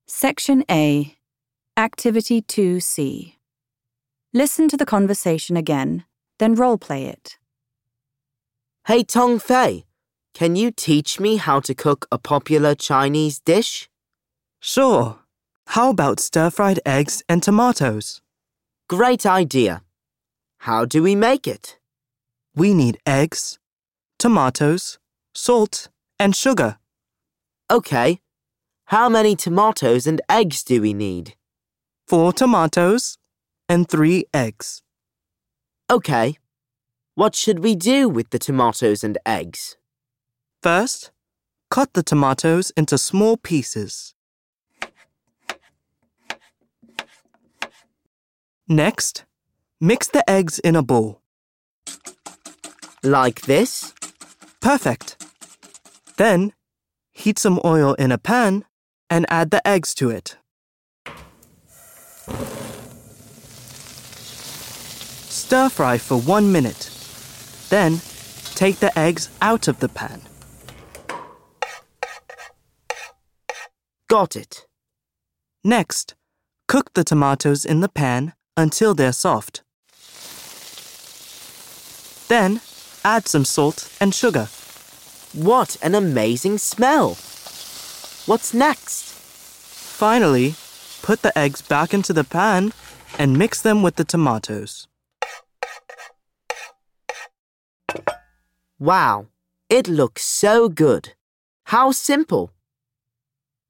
Section A, Activity 2C. Listen to the conversation again, then role-play it. Hey Tong Fei, can you teach me how to cook a popular Chinese dish? Sure. How about stir-fried eggs and tomatoes? Great idea. How do we make it? We need eggs, tomatoes, salt, and sugar. Okay. How many tomatoes and eggs do we need? 4 tomatoes and 3 eggs. Okay. What should we do with the tomatoes and eggs? First, cut the tomatoes into small pieces. Next, mix the eggs in a bowl. Like this? Perfect. Then, heat some oil in a pan and add the eggs to it. Stir fry for 1 minute. Then, take the eggs out of the pan. Got it. Next, cook the tomatoes in the pan until they're soft. Then, add some salt and sugar. What an amazing smell! What's next? Finally, put the eggs back into the pan and mix them with the tomatoes. Wow, it looks so good. How simple.